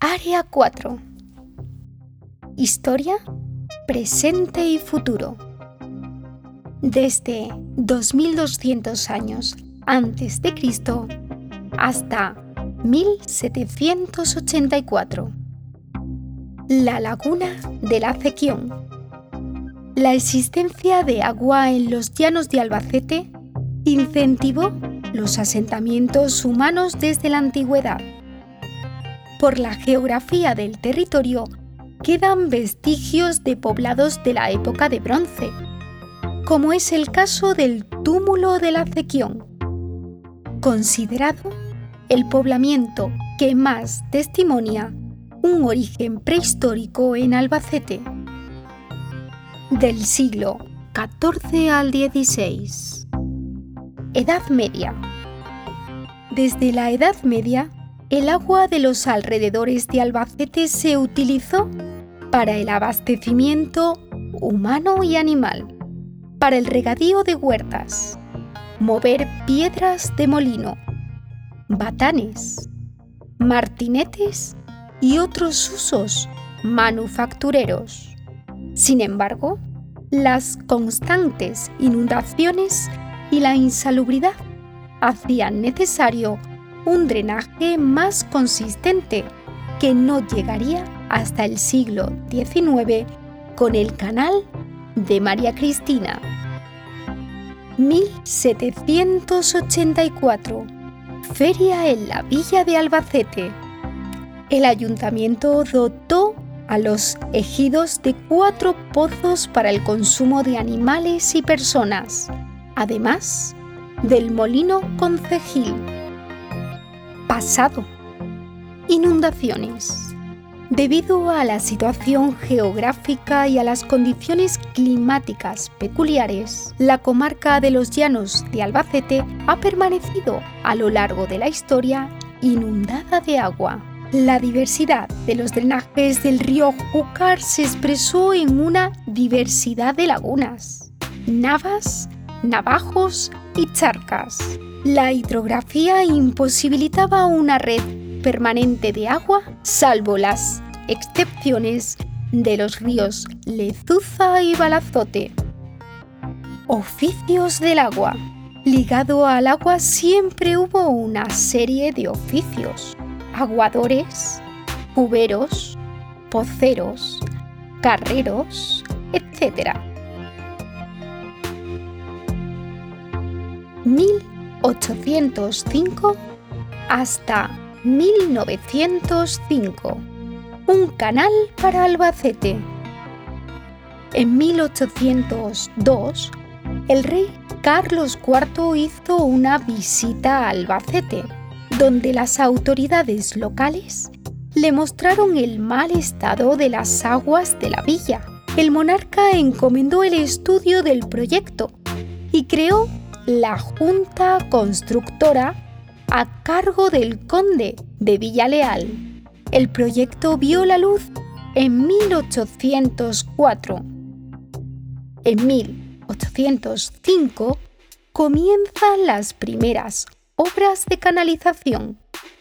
Área 4. Historia, presente y futuro. Desde 2200 años antes de Cristo hasta 1784. La laguna del Acequión. La existencia de agua en los llanos de Albacete incentivó los asentamientos humanos desde la antigüedad. Por la geografía del territorio quedan vestigios de poblados de la época de bronce, como es el caso del túmulo del Acequión, considerado el poblamiento que más testimonia un origen prehistórico en Albacete. Del siglo XIV al XVI. Edad Media. Desde la Edad Media, el agua de los alrededores de Albacete se utilizó para el abastecimiento humano y animal, para el regadío de huertas, mover piedras de molino, batanes, martinetes y otros usos manufactureros. Sin embargo, las constantes inundaciones y la insalubridad hacían necesario un drenaje más consistente que no llegaría hasta el siglo XIX con el Canal de María Cristina. 1784. Feria en la Villa de Albacete. El ayuntamiento dotó a los ejidos de 4 pozos para el consumo de animales y personas, además del molino concejil. Pasado. Inundaciones. Debido a la situación geográfica y a las condiciones climáticas peculiares, la comarca de los Llanos de Albacete ha permanecido a lo largo de la historia inundada de agua. La diversidad de los drenajes del río Júcar se expresó en una diversidad de lagunas, navas, navajos y charcas. La hidrografía imposibilitaba una red permanente de agua, salvo las excepciones de los ríos Lezuza y Balazote. Oficios del agua. Ligado al agua siempre hubo una serie de oficios: aguadores, cuberos, poceros, carreros, etc. 1805 hasta 1905. Un canal para Albacete. En 1802, el rey Carlos IV hizo una visita a Albacete, donde las autoridades locales le mostraron el mal estado de las aguas de la villa. El monarca encomendó el estudio del proyecto y creó la Junta Constructora a cargo del conde de Villaleal. El proyecto vio la luz en 1804. En 1805 comienzan las primeras obras de canalización.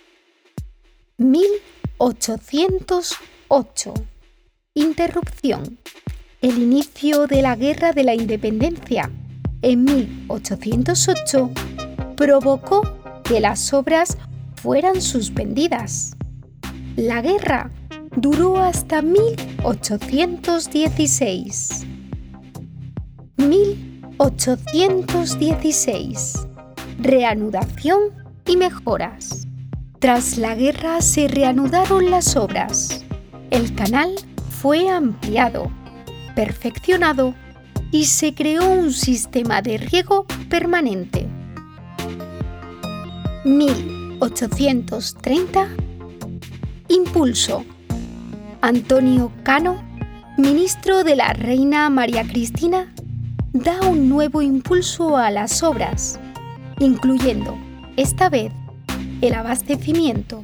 1808. Interrupción. El inicio de la Guerra de la Independencia en 1808 provocó que las obras fueran suspendidas. La guerra duró hasta 1816. 1816. Reanudación y mejoras. Tras la guerra se reanudaron las obras. El canal fue ampliado, perfeccionado y se creó un sistema de riego permanente. 1830. Impulso. Antonio Cano, ministro de la reina María Cristina, da un nuevo impulso a las obras, incluyendo, esta vez, el abastecimiento.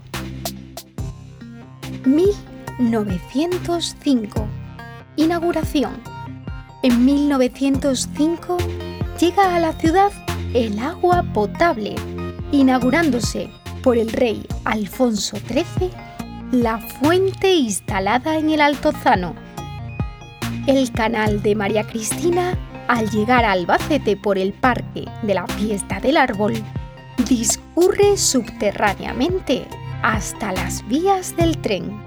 1905. Inauguración. En 1905 llega a la ciudad el agua potable, inaugurándose por el rey Alfonso XIII la fuente instalada en el Altozano. El canal de María Cristina, al llegar a Albacete por el Parque de la Fiesta del Árbol, discurre subterráneamente hasta las vías del tren.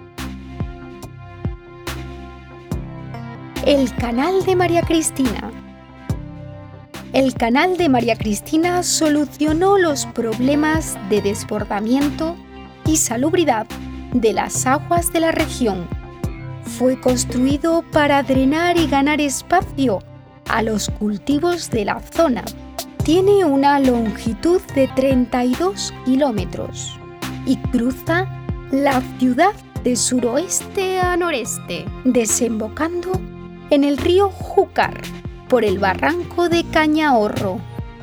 El canal de María Cristina. El canal de María Cristina solucionó los problemas de desbordamiento y salubridad de las aguas de la región. Fue construido para drenar y ganar espacio a los cultivos de la zona. Tiene una longitud de 32 kilómetros y cruza la ciudad de suroeste a noreste, desembocando en el río Júcar por el barranco de Cañahorro.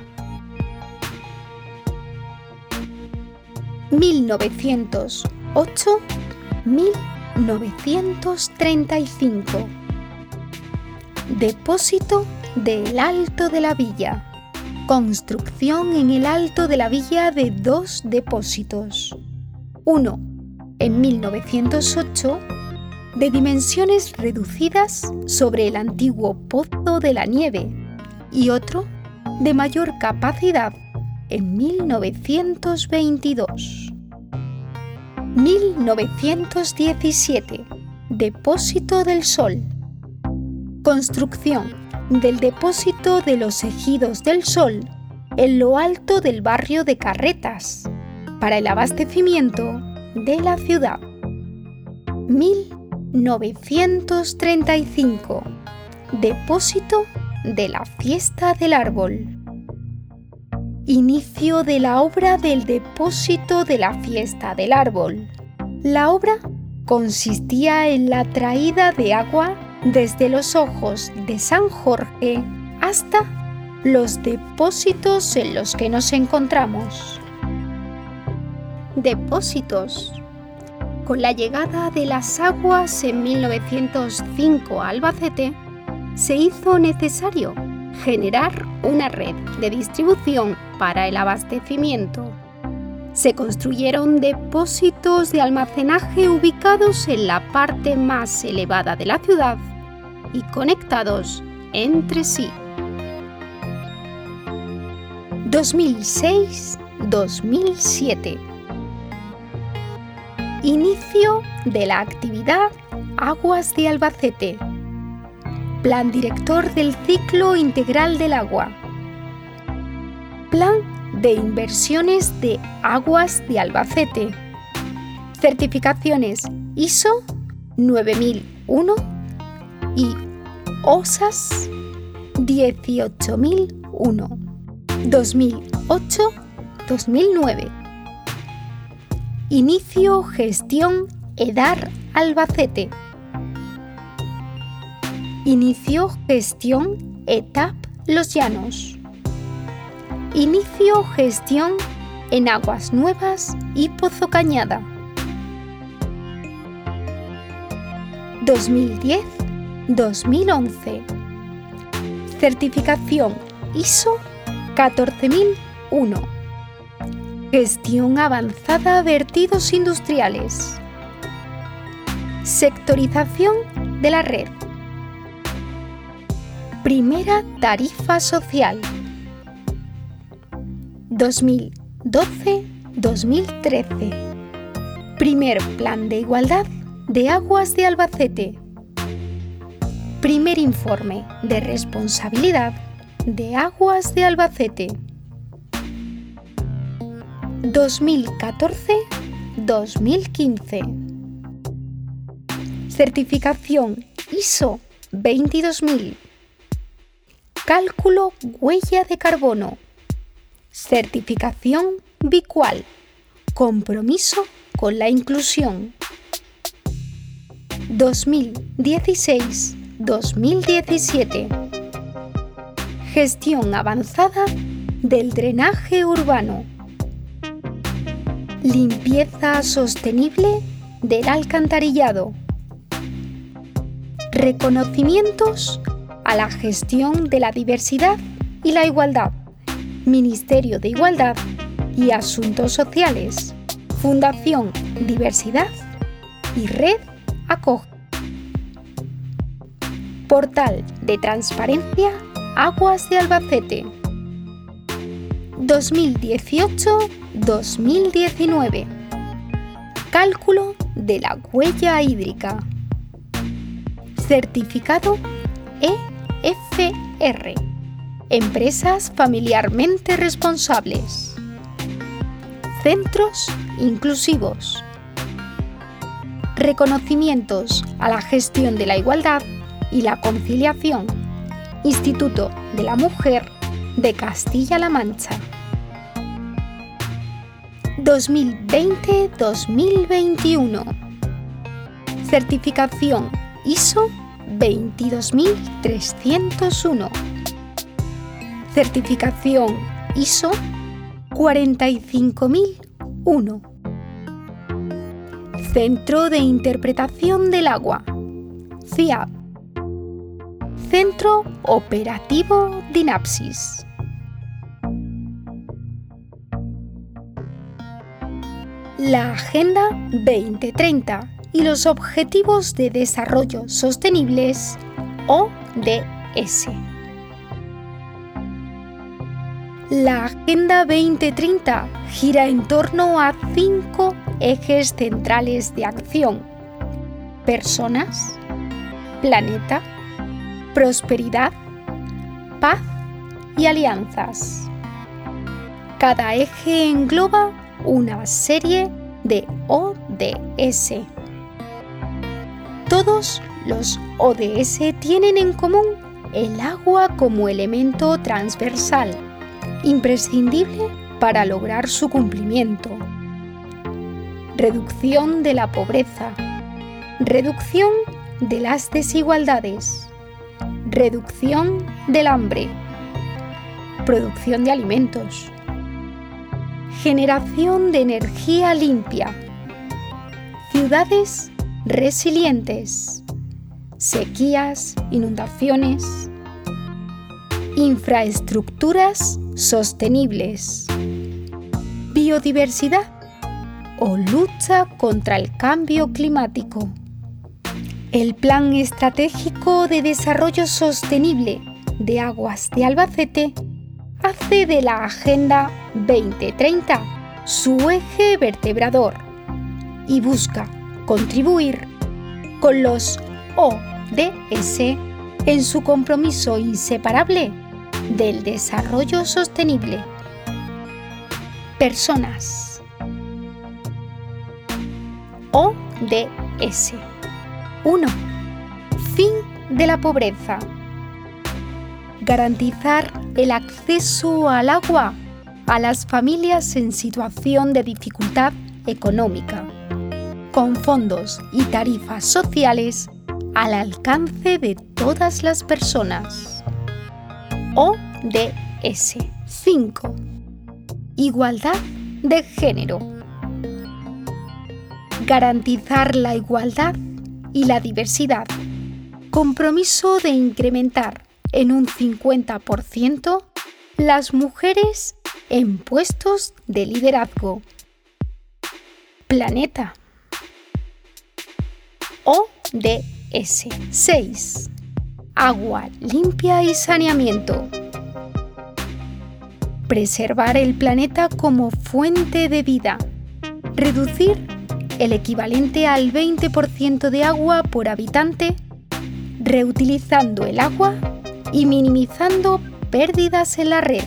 1908-1935. Depósito del Alto de la Villa. Construcción en el Alto de la Villa de 2 depósitos. Uno en 1908, de dimensiones reducidas sobre el antiguo Pozo de la Nieve, y otro de mayor capacidad en 1922. 1917, Depósito del Sol. Construcción del Depósito de los Ejidos del Sol en lo alto del barrio de Carretas, para el abastecimiento de la ciudad. 1935, Depósito de la Fiesta del Árbol. Inicio de la obra del Depósito de la Fiesta del Árbol. La obra consistía en la traída de agua desde los Ojos de San Jorge hasta los depósitos en los que nos encontramos. Depósitos. Con la llegada de las aguas en 1905 a Albacete, se hizo necesario generar una red de distribución para el abastecimiento. Se construyeron depósitos de almacenaje ubicados en la parte más elevada de la ciudad y conectados entre sí. 2006-2007. Inicio de la actividad Aguas de Albacete. Plan director del ciclo integral del agua. Plan de inversiones de Aguas de Albacete. Certificaciones ISO 9001 y OSAS 18001 2008-2009. Inicio gestión EDAR Albacete. Inicio gestión ETAP Los Llanos. Inicio gestión en Aguas Nuevas y Pozo Cañada. 2010-2011. Certificación ISO 14001. Gestión avanzada vertidos industriales. Sectorización de la red. Primera tarifa social. 2012-2013. Primer plan de igualdad de Aguas de Albacete. Primer informe de responsabilidad de Aguas de Albacete. 2014-2015. Certificación ISO 22000. Cálculo huella de carbono. Certificación Bicual. Compromiso con la inclusión. 2016-2017. Gestión avanzada del drenaje urbano. Limpieza sostenible del alcantarillado. Reconocimientos a la gestión de la diversidad y la igualdad. Ministerio de Igualdad y Asuntos Sociales. Fundación Diversidad y Red Acoge. Portal de transparencia Aguas de Albacete 2018-2019. Cálculo de la huella hídrica. Certificado EFR. Empresas familiarmente responsables. Centros inclusivos. Reconocimientos a la gestión de la igualdad y la conciliación. Instituto de la Mujer de Castilla-La Mancha. 2020-2021. Certificación ISO 22301. Certificación ISO 45001. Centro de Interpretación del Agua, CIAB. Centro Operativo DINAPSIS. La Agenda 2030 y los Objetivos de Desarrollo Sostenibles, ODS. La Agenda 2030 gira en torno a 5 ejes centrales de acción: personas, planeta, prosperidad, paz y alianzas. Cada eje engloba una serie de ODS. Todos los ODS tienen en común el agua como elemento transversal, imprescindible para lograr su cumplimiento. Reducción de la pobreza, reducción de las desigualdades, reducción del hambre, producción de alimentos, generación de energía limpia, ciudades resilientes, sequías, inundaciones, infraestructuras sostenibles, biodiversidad o lucha contra el cambio climático. El Plan Estratégico de Desarrollo Sostenible de Aguas de Albacete hace de la Agenda 2030 su eje vertebrador y busca contribuir con los ODS en su compromiso inseparable del desarrollo sostenible. Personas. ODS 1. Fin de la pobreza. Garantizar el acceso al agua a las familias en situación de dificultad económica, con fondos y tarifas sociales al alcance de todas las personas. ODS 5. Igualdad de género. Garantizar la igualdad y la diversidad. Compromiso de incrementar en un 50% las mujeres en puestos de liderazgo. Planeta. ODS 6. Agua limpia y saneamiento. Preservar el planeta como fuente de vida. Reducir el equivalente al 20% de agua por habitante, reutilizando el agua y minimizando pérdidas en la red.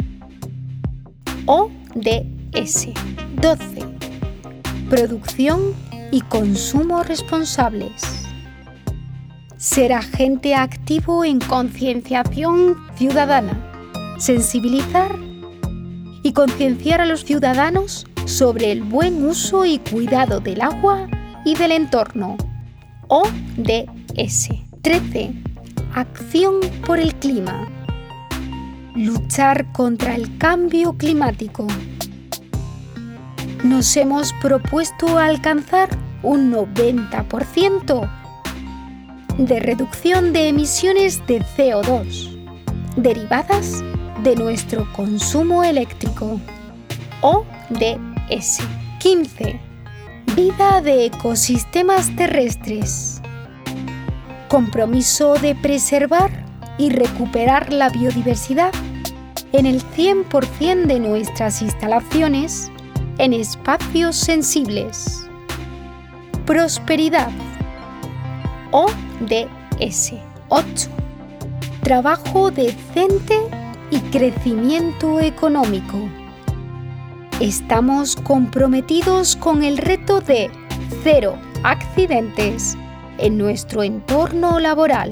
ODS 12. Producción y consumo responsables. Ser agente activo en concienciación ciudadana. Sensibilizar y concienciar a los ciudadanos sobre el buen uso y cuidado del agua y del entorno. ODS 13. Acción por el clima. Luchar contra el cambio climático. Nos hemos propuesto alcanzar un 90% de reducción de emisiones de CO2 derivadas de nuestro consumo eléctrico. ODS 15. Vida de ecosistemas terrestres. Compromiso de preservar y recuperar la biodiversidad en el 100% de nuestras instalaciones en espacios sensibles. Prosperidad. ODS 8. Trabajo decente y crecimiento económico. Estamos comprometidos con el reto de 0 accidentes en nuestro entorno laboral.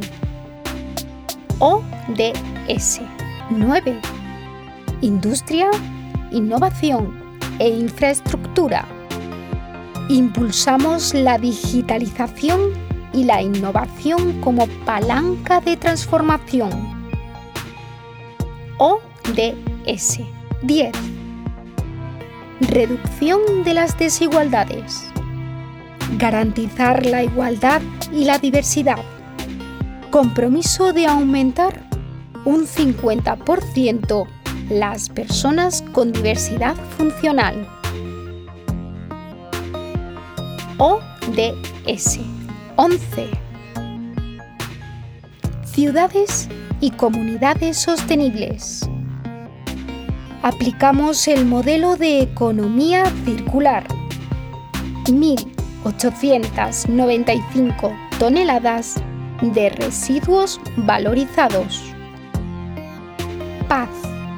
ODS 9. Industria, innovación e infraestructura. Impulsamos la digitalización y la innovación como palanca de transformación. ODS 10. Reducción de las desigualdades. Garantizar la igualdad y la diversidad. Compromiso de aumentar un 50% las personas con diversidad funcional. ODS 11. Ciudades y comunidades sostenibles. Aplicamos el modelo de economía circular. 1.895 toneladas de residuos valorizados. Paz.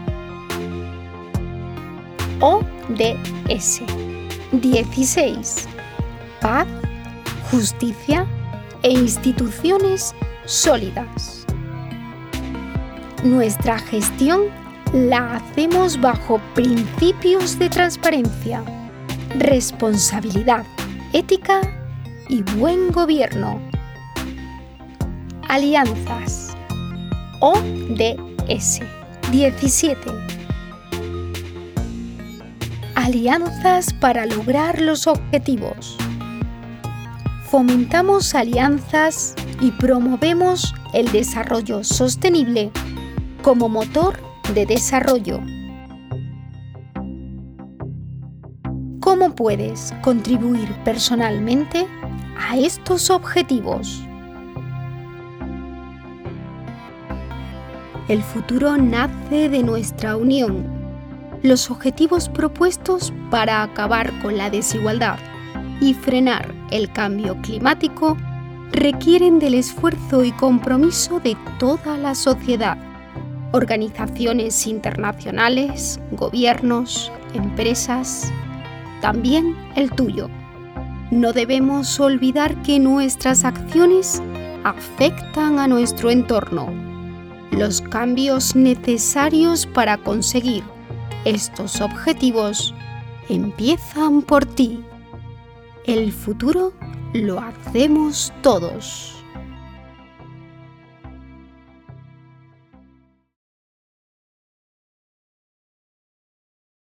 ODS 16. Paz, justicia e instituciones sólidas. Nuestra gestión la hacemos bajo principios de transparencia, responsabilidad, ética y buen gobierno. Alianzas. ODS 17. Alianzas para lograr los objetivos. Fomentamos alianzas y promovemos el desarrollo sostenible como motor de desarrollo. ¿Cómo puedes contribuir personalmente a estos objetivos? El futuro nace de nuestra unión. Los objetivos propuestos para acabar con la desigualdad y frenar el cambio climático requieren del esfuerzo y compromiso de toda la sociedad, organizaciones internacionales, gobiernos, empresas, también el tuyo. No debemos olvidar que nuestras acciones afectan a nuestro entorno. Los cambios necesarios para conseguir estos objetivos empiezan por ti. El futuro lo hacemos todos.